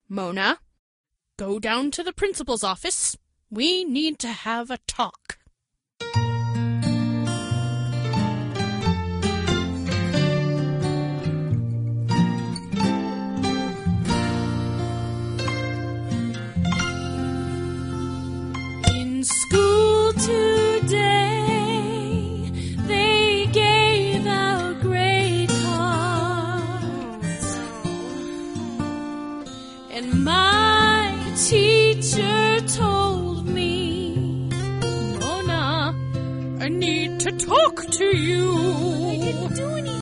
Mona, go down to the principal's office. We need to have a talk. In school today, they gave out grade cards, and my teacher told me, Mona, I need to talk to you.